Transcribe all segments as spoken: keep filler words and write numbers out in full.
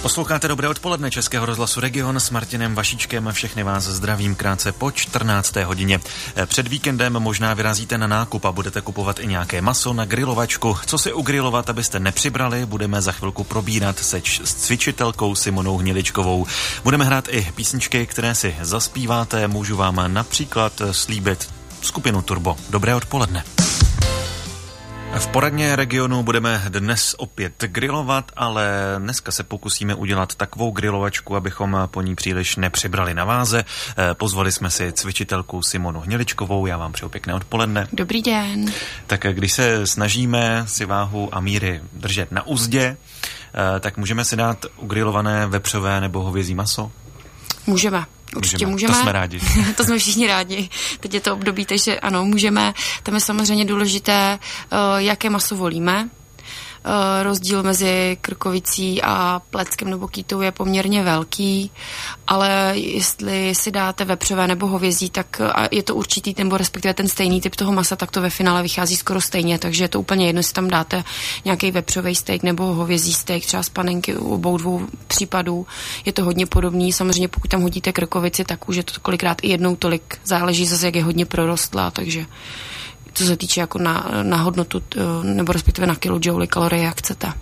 Posloucháte Dobré odpoledne Českého rozhlasu Region s Martinem Vašíčkem. Všechny vás zdravím krátce po čtrnácté hodině. Před víkendem možná vyrazíte na nákup a budete kupovat i nějaké maso na grilovačku. Co si ugrilovat, abyste nepřibrali, budeme za chvilku probírat se č- s cvičitelkou Simonou Hniličkovou. Budeme hrát i písničky, které si zaspíváte. Můžu vám například slíbit skupinu Turbo. Dobré odpoledne. V poradně Regionu budeme dnes opět grilovat, ale dneska se pokusíme udělat takovou grilovačku, abychom po ní příliš nepřibrali na váze. Pozvali jsme si cvičitelku Simonu Hniličkovou, já vám přeju pěkné odpoledne. Dobrý den. Tak když se snažíme si váhu a míry držet na uzdě, tak můžeme si dát ugrilované vepřové nebo hovězí maso? Můžeme. Určitě můžeme. můžeme. To jsme rádi. To jsme všichni rádi. Teď je to období, takže ano, můžeme. Tam je samozřejmě důležité, jaké maso volíme. Rozdíl mezi krkovicí a pleckem nebo kýtou je poměrně velký, ale jestli si dáte vepřové nebo hovězí, tak je to určitý, nebo respektive ten stejný typ toho masa, tak to ve finále vychází skoro stejně, takže je to úplně jedno, jestli tam dáte nějaký vepřový steak nebo hovězí steak, třeba z panenky u obou dvou případů, je to hodně podobný. Samozřejmě pokud tam hodíte krkovici, tak už je to kolikrát i jednou tolik, záleží zase, jak je hodně prorostlá, takže co se týče jako na, na hodnotu, nebo respektive na kilojoule kalorie, jak chcete.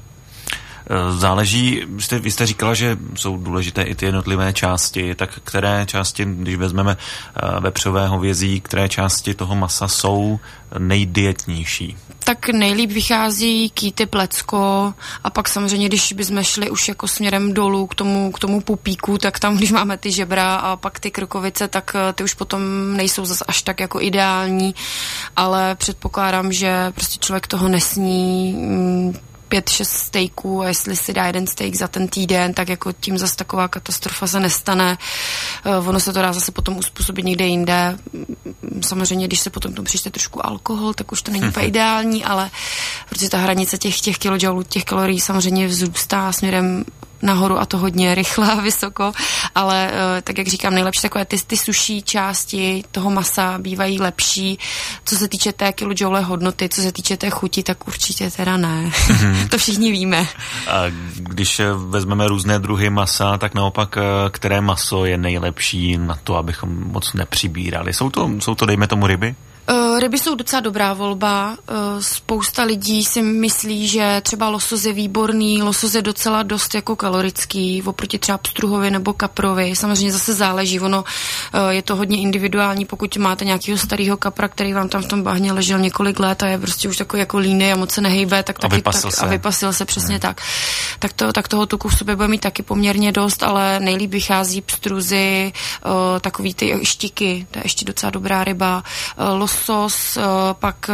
Záleží, jste, vy jste říkala, že jsou důležité i ty jednotlivé části, tak které části, když vezmeme vepřové hovězí, které části toho masa jsou nejdietnější? Tak nejlíp vychází kýty, plecko a pak samozřejmě, když bychom šli už jako směrem dolů k tomu, k tomu pupíku, tak tam, když máme ty žebra a pak ty krkovice, tak ty už potom nejsou zas až tak jako ideální, ale předpokládám, že prostě člověk toho nesní mm, pět, šest steaků a jestli si dá jeden steak za ten týden, tak jako tím zase taková katastrofa se nestane. Ono se to dá zase potom uspůsobit někde jinde. Samozřejmě, když se potom tomu přičte trošku alkohol, tak už to není úplně ideální, ale protože ta hranice těch, těch kilojoulů, těch kalorií samozřejmě vzrůstá směrem nahoru a to hodně rychle a vysoko, ale tak jak říkám, nejlepší takové ty, ty suší části toho masa bývají lepší. Co se týče té kilojoule hodnoty, co se týče té chuti, tak určitě teda ne. Mm-hmm. To všichni víme. A když vezmeme různé druhy masa, tak naopak, které maso je nejlepší na to, abychom moc nepřibírali? Jsou to, jsou to dejme tomu ryby? Ryby jsou docela dobrá volba. Spousta lidí si myslí, že třeba losos je výborný, losos je docela dost jako kalorický, oproti třeba pstruhovi nebo kaprovi. Samozřejmě zase záleží, ono je to hodně individuální, pokud máte nějakého starého kapra, který vám tam v tom bahně ležel několik let a je prostě už takový jako líný a moc se nehejbe, tak taky, a vypasil tak, se. A vypasil se přesně hmm. tak. Tak, to, tak toho tuku v sobě bude mít taky poměrně dost, ale nejlíp vychází pstruzy, takový ty štiky, to je ještě docela dobrá ryba, losos, pak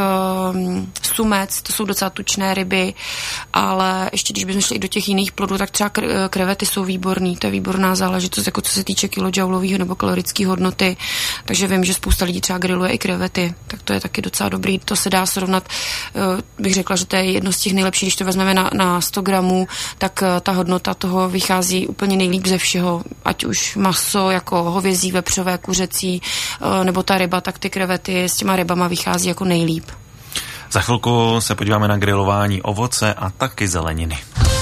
sumec, to jsou docela tučné ryby, ale ještě když bychom šli i do těch jiných plodů, tak třeba krevety jsou výborný, to je výborná záležitost, jako co se týče kilojoulového nebo kalorické hodnoty, takže vím, že spousta lidí třeba grilluje i krevety, tak to je taky docela dobrý, to se dá srovnat, bych řekla, že to je jedno z těch nejlepších, když to vezmeme na, na sto gramů, tak ta hodnota toho vychází úplně nejlíp ze všeho, ať už maso, jako hovězí, vepřové, kuřecí, nebo ta ryba, tak ty krevety s těma rybama vychází jako nejlíp. Za chvilku se podíváme na grilování ovoce a taky zeleniny.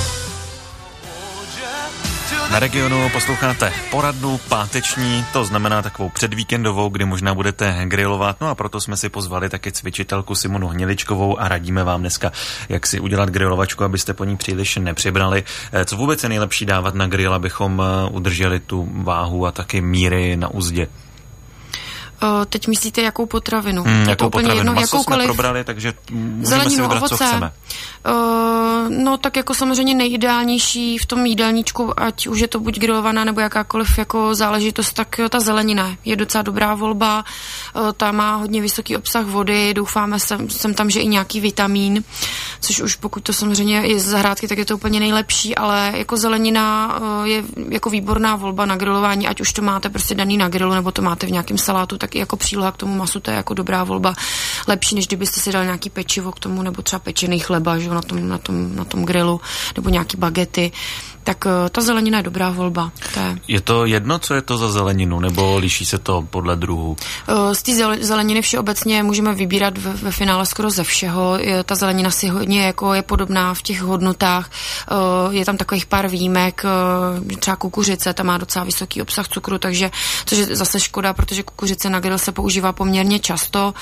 Na Regionu posloucháte poradnu páteční, to znamená takovou předvíkendovou, kdy možná budete grilovat, no a proto jsme si pozvali taky cvičitelku Simonu Hniličkovou a radíme vám dneska, jak si udělat grilovačku, abyste po ní příliš nepřibrali. Co vůbec je nejlepší dávat na grill, abychom udrželi tu váhu a taky míry na uzdě? Teď myslíte, jakou potravinu? Hmm, jakou potravinu? Jedno, Maso jakoukoliv... jsme probrali, takže můžeme zeleninu, si vybrat, ovoce. co chceme. Uh, no tak jako samozřejmě nejideálnější v tom jídelníčku, ať už je to buď grilovaná nebo jakákoliv jako záležitost, tak ta zelenina je docela dobrá volba. Uh, ta má hodně vysoký obsah vody, doufáme sem, sem tam, že i nějaký vitamín, což už pokud to samozřejmě je z zahrádky, tak je to úplně nejlepší, ale jako zelenina uh, je jako výborná volba na grilování, ať už to máte prostě daný na grilu, nebo to máte v nějakém salátu, tak i jako příloha k tomu masu, to je jako dobrá volba. Lepší, než kdybyste si dal nějaký pečivo k tomu, nebo třeba pečený chleba, že, na tom, na tom, na tom grilu, nebo nějaký bagety. tak ta zelenina je dobrá volba. To je... je to jedno, co je to za zeleninu, nebo liší se to podle druhu? Z té zeleniny všeobecně můžeme vybírat ve, ve finále skoro ze všeho. Ta zelenina si hodně jako je podobná v těch hodnotách. Je tam takových pár výjimek, třeba kukuřice, ta má docela vysoký obsah cukru, takže což je zase škoda, protože kukuřice na grill se používá poměrně často.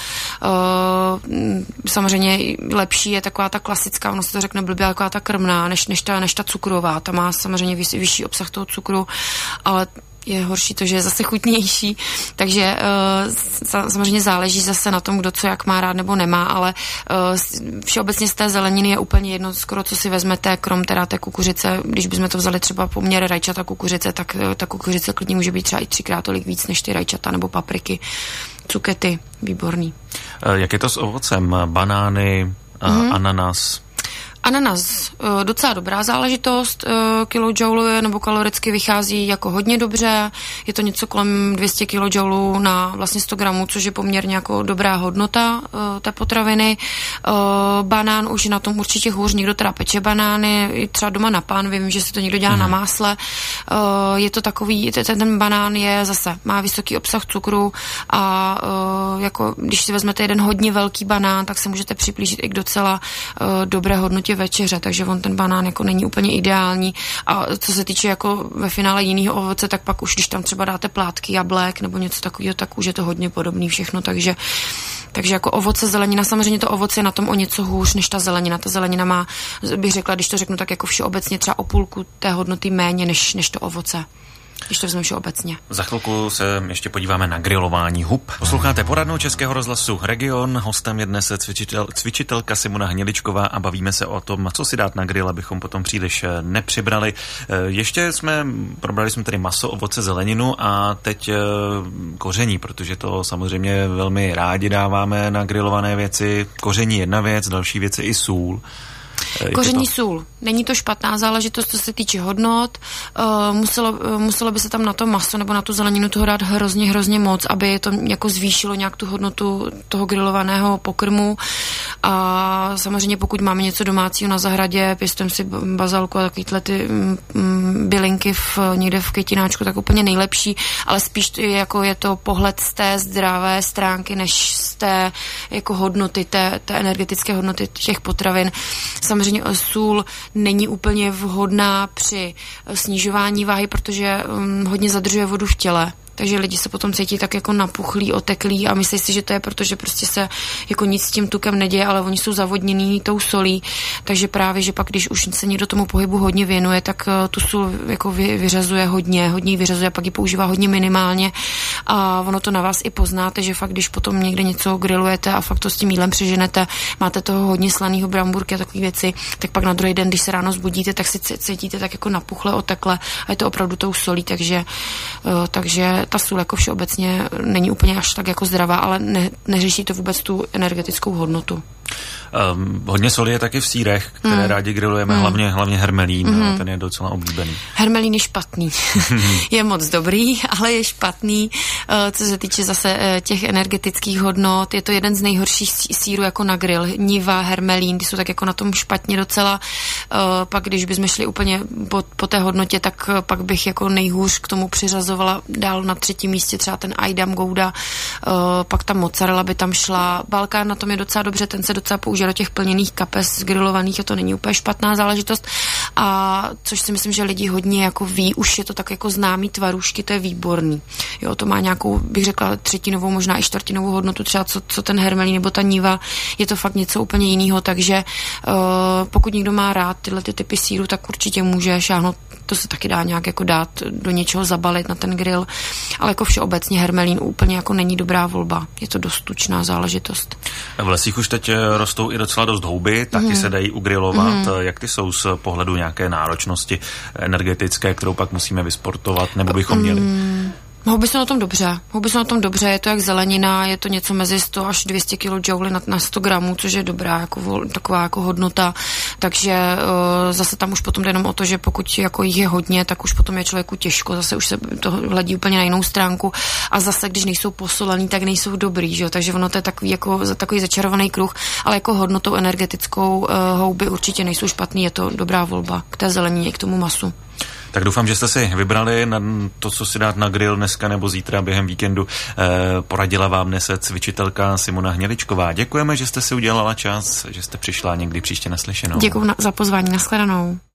Samozřejmě lepší je taková ta klasická, ono se to řekne blbě, taková ta krmná, než, než, ta, než ta cukrová. Ta má samozřejmě vys, vyšší obsah toho cukru, ale je horší to, že je zase chutnější, takže uh, samozřejmě záleží zase na tom, kdo co jak má rád nebo nemá, ale uh, všeobecně z té zeleniny je úplně jedno, skoro co si vezmete, krom teda té kukuřice, když bychom to vzali třeba poměr rajčata kukuřice, tak uh, ta kukuřice klidně může být třeba i třikrát tolik víc než ty rajčata nebo papriky, cukety, výborný. Uh, jak je to s ovocem? Banány, uh, mm-hmm. ananas? Ananas, docela dobrá záležitost, kilojoule nebo kaloricky vychází jako hodně dobře, je to něco kolem dvě stě kilojoulů na vlastně sto gramů, což je poměrně jako dobrá hodnota té potraviny. Banán už na tom určitě hůř, někdo teda peče banány, třeba doma na pánvi, vím, že si to někdo dělá hmm. na másle. Je to takový, ten, ten banán je zase, má vysoký obsah cukru a jako když si vezmete jeden hodně velký banán, tak se můžete přiblížit i k docela dobré hodnotě večeře, takže on ten banán jako není úplně ideální. A co se týče jako ve finále jiného ovoce, tak pak už když tam třeba dáte plátky jablek nebo něco takového, tak už je to hodně podobný všechno, takže takže jako ovoce, zelenina, samozřejmě to ovoce je na tom o něco hůř než ta zelenina. Ta zelenina má, bych řekla, když to řeknu tak jako všeobecně, třeba o půlku té hodnoty méně než, než to ovoce. Když to vezmeme všeobecně. Za chvilku se ještě podíváme na grilování hub. Posloucháte poradnou Českého rozhlasu Region. Hostem je dnes cvičitel, cvičitelka Simona Hniličková a bavíme se o tom, co si dát na grill, abychom potom příliš nepřibrali. Ještě jsme, probrali jsme tady maso, ovoce, zeleninu a teď koření, protože to samozřejmě velmi rádi dáváme na grilované věci. Koření jedna věc, další věc je i sůl. Koření sůl. Není to špatná záležitost, co se týče hodnot. Uh, muselo, uh, muselo by se tam na to maso nebo na tu zeleninu toho dát hrozně, hrozně moc, aby to jako zvýšilo nějak tu hodnotu toho grilovaného pokrmu. A samozřejmě pokud máme něco domácího na zahradě, pěstujeme si bazalku a takovýhle ty mm, bylinky v, někde v květináčku, tak úplně nejlepší, ale spíš je, jako je to pohled z té zdravé stránky, než z té jako hodnoty, té, té energetické hodnoty těch potravin. Samozřejmě sůl není úplně vhodná při snižování váhy, protože um, hodně zadržuje vodu v těle. Takže lidi se potom cítí tak jako napuchlí, oteklí a myslí si, že to je proto, že prostě se jako nic s tím tukem neděje, ale oni jsou zavodněný tou solí. Takže právě, že pak, když už se někdo tomu pohybu hodně věnuje, tak uh, tu sůl jako vy, vyřazuje hodně, hodně ji vyřazuje, pak ji používá hodně minimálně a ono to na vás i poznáte, že fakt, když potom někde něco grillujete a fakt to s tím jídlem přeženete, máte toho hodně slaného bramburky a takové věci, tak pak na druhý den, když se ráno zbudíte, tak si cítíte tak jako napuchle, otekle a je to opravdu tou solí, takže, uh, takže ta sůl jako všeobecně není úplně až tak jako zdravá, ale ne, neřeší to vůbec tu energetickou hodnotu. Um, hodně soli je taky v sírech, které mm. rádi grillujeme, mm. hlavně, hlavně hermelín, mm. ten je docela oblíbený. Hermelín je špatný. Je moc dobrý, ale je špatný. Co se týče zase těch energetických hodnot, je to jeden z nejhorších sírů jako na grill. Niva, hermelín, ty jsou tak jako na tom špatně docela. Pak když bychom šli úplně po, po té hodnotě, tak pak bych jako nejhůř k tomu přiřazovala dál na třetím místě třeba ten Ajdam Gouda, pak ta mozzarella by tam šla. Balkán na tom je docela dobře, ten se docela používá do těch plněných kapes grilovaných a to není úplně špatná záležitost. A což si myslím, že lidi hodně jako ví, už je to tak jako známý tvarůžky, to je výborný. Jo, to má nějakou, bych řekla, třetinovou, možná i čtvrtinovou hodnotu, třeba co, co ten hermelín nebo ta niva, je to fakt něco úplně jiného, takže uh, pokud někdo má rád tyhle ty typy sýru, tak určitě může šáhnout, to se taky dá nějak jako dát do něčeho zabalit na ten grill, ale jako všeobecně hermelín úplně jako není dobrá volba, je to dost tučná záležitost. V lesích už teď rostou i docela dost houby, taky mm. se dají ugrilovat. Mm. Jak ty jsou z pohledu nějaké náročnosti energetické, kterou pak musíme vysportovat, nebo bychom měli? Mm. Houby jsou na tom dobře. Houby jsou na tom dobře, je to jak zelenina, je to něco mezi sto až dvě stě kilojoulů na, na sto gramů, což je dobrá jako, taková jako hodnota. Takže uh, zase tam už potom jde jenom o to, že pokud jako jich je hodně, tak už potom je člověku těžko, zase už se to hledí úplně na jinou stránku a zase když nejsou posolený, tak nejsou dobrý, že jo? Takže ono to je takový, jako, takový začarovaný kruh, ale jako hodnotou energetickou uh, houby určitě nejsou špatný, je to dobrá volba k té zelenině, k tomu masu. Tak doufám, že jste si vybrali na to, co si dát na grill dneska nebo zítra během víkendu. Poradila vám dnes cvičitelka Simona Hněličková. Děkujeme, že jste si udělala čas, že jste přišla, někdy příště naslyšenou. Děkuji za pozvání, nashledanou.